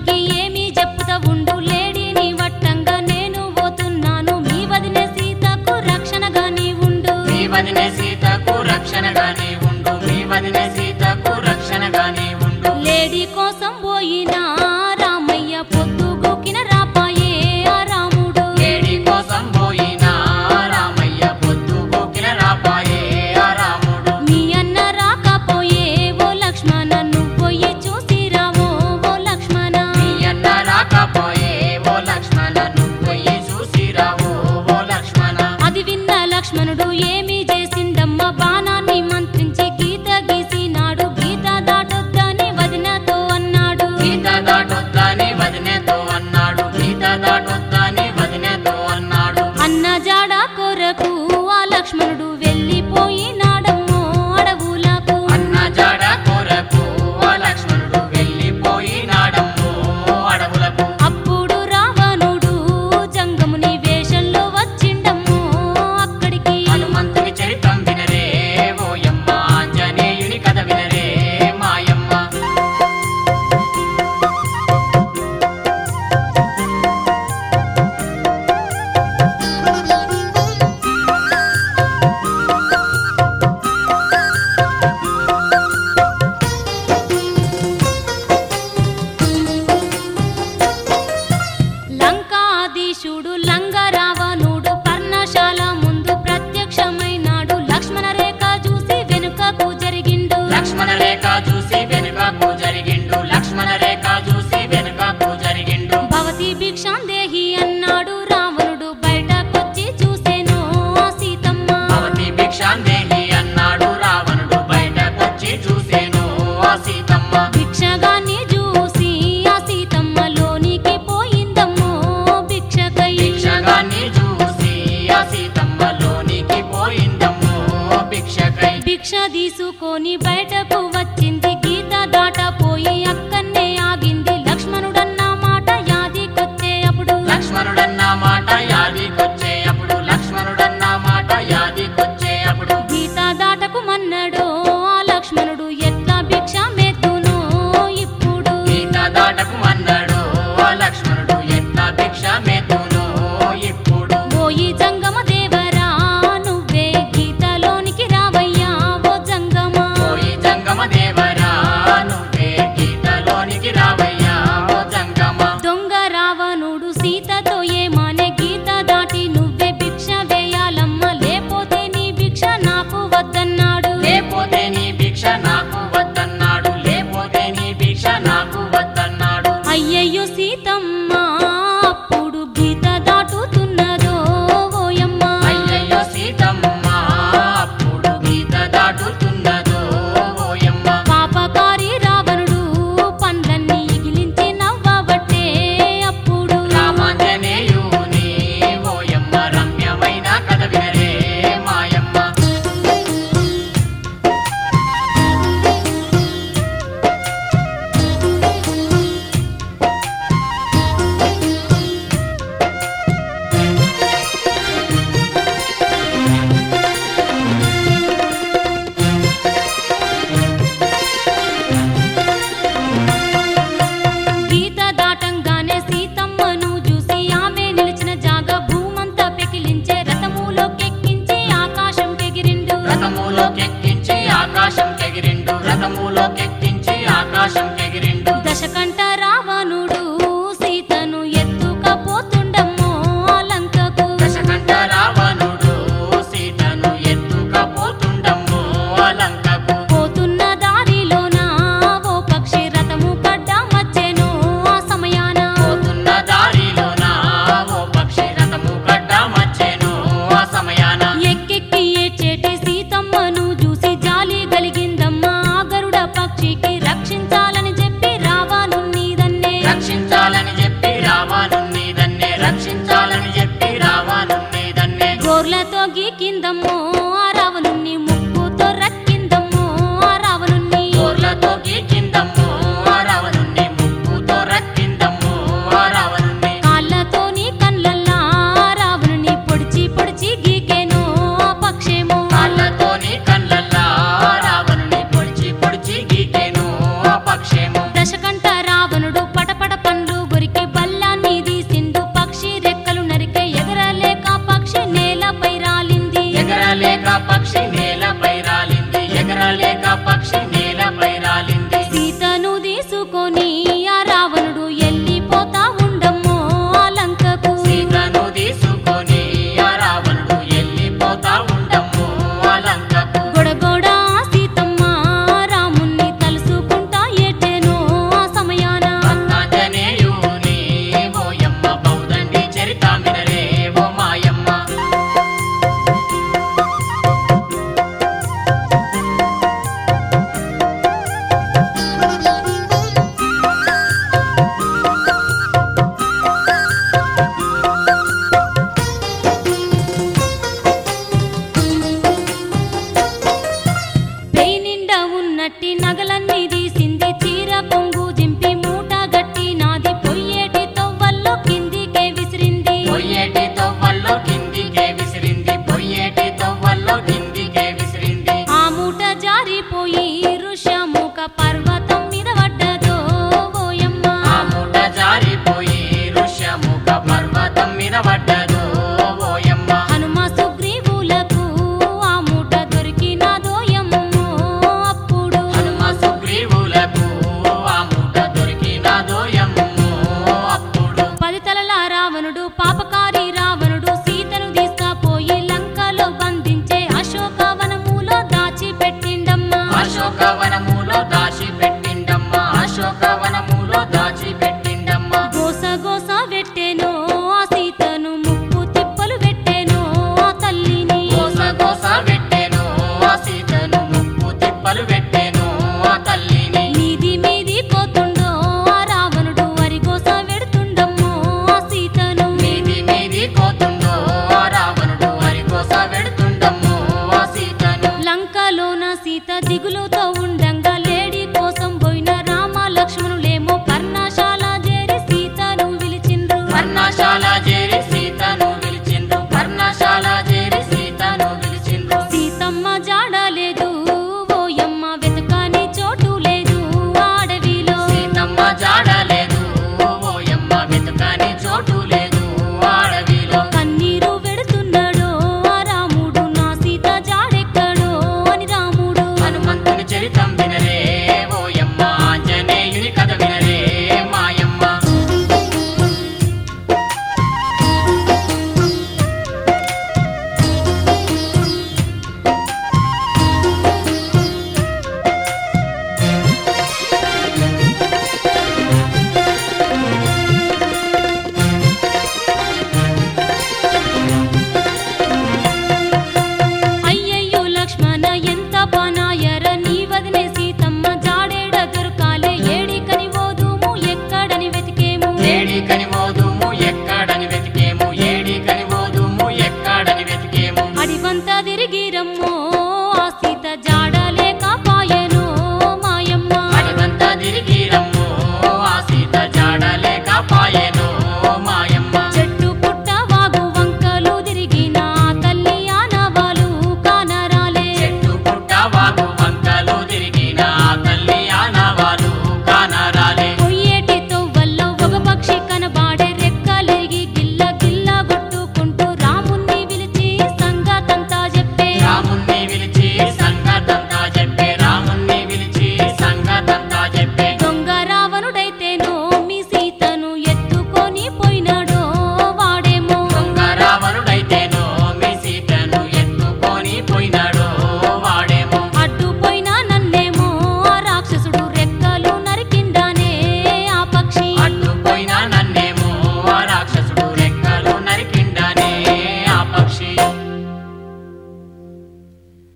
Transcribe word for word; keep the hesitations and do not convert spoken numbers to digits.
లక్ష్మణుడికి ఏమి చెప్పుతా ఉండు లేడీని వట్టంగా నేను పోతున్నాను మీ వదినే సీతకు రక్షణగాని ఉండు మీ వదినే సీతకు రక్షణగాని ఉండు మీ వదినే సీతకు రక్షణగాని ఉండు లేడీ కోసం పోయినా రామయ్య పొద్దుగూకిన రాపాయే ఆ రాముడు లేడీ కోసం పోయినా రామయ్య పొద్దుగూకిన రాపాయే ఆ రాముడు మీ అన్న రాకపోయే ఓ లక్ష్మణ నువ్వు పోయి చూసిరావో ఓ లక్ష్మణ మీ అన్న రాకపోయే ఓ లక్ష్మణ నువ్వు పోయి చూసిరావో ఓ లక్ష్మణ అది విన్న లక్ష్మణుడు ఏమి చేసిండమ్మ బాణాన్ని మంత్రించి గీత గీసినాడు గీత దాటొద్దని వదినతో అన్నాడు గీత దాటొద్దని వదినేతో అన్నాడు గీత దాటొద్దని వదినేతో అన్నాడు అన్న జాడ కొరకు ఆ లక్ష్మణుడు వెళ్ళిపోయినాడమ్మో అడవులకు అన్న జాడ కొరకు ఆ లక్ష్మణుడు వెళ్ళిపోయినాడమ్మో అడవులకు అప్పుడు రావణుడు జంగముని వేషంలో వచ్చిండమ్మో అక్కడికి హనుమంతుని చరితం వినరే ఓయమ్మ ఆంజనేయుని కథ వినరే మాయమ్మ లంకాధీశుడు లంగ రావణుడు పర్ణశాల ముందు ప్రత్యక్షమైనాడు లక్ష్మణ రేఖ చూసి వెనుకకు జరిగిండు లక్ష్మణ రేఖ చూసి వెనుకకు జరిగిండు లక్ష్మణ రేఖ చూసి వెనుకకు జరిగిండు భవతి భిక్షాందేహి అన్నాడు రావణుడు బయటకొచ్చి చూసేను ఆ సీతమ్మ భవతి భిక్షాందేహి అన్నాడు రావణుడు బయటకొచ్చి చూసేను ఆ సీతమ్మ భిక్షగాన్ని చూసి ఆ సీతమ్మ లోనికి పోయిందమ్మో భిక్షకై భిక్షగాన్ని చూసి ఆ సీతమ్మ లోనికి పోయిందమ్మో భిక్షకై భిక్ష తీసుకొని బయటకు వచ్చింది గీత దాటపోయి అక్కన్నే ఆగింది లక్ష్మణుడన్న మాట యాదికొచ్చే అప్పుడు లక్ష్మణుడన్న మాట యాదికొచ్చే అప్పుడు లక్ష్మణుడన్న మాట యాదికొచ్చే అప్పుడు గీత దాటకు మన్నడో ఆ లక్ష్మణుడు ఎట్లా భిక్ష మెత్తునో ఇప్పుడు గీత దాటకు అన్నాడు ఆ లక్ష్మణుడు ఎట్లా భిక్ష మెతును ఇప్పుడు పోయి జంగమ దేవరా నువ్వే గీతలోనికి రావయ్యా ఓ జంగమా పోయి జంగమ దేవరా నువ్వే గీతలోనికి రావయ్యా ఓ జంగమ దొంగ రావణుడు సీతతో ఏమానే గీత దాటి నువ్వే భిక్ష వేయాలమ్మ లేపోతే నీ భిక్ష నాకు వద్దన్నాడు లేపోతే నీ భిక్ష నాకు వద్దన్నాడు లేపోతే నీ భిక్ష నాకు వద్దన్నాడు అయ్యయ్యో సీతమ్మ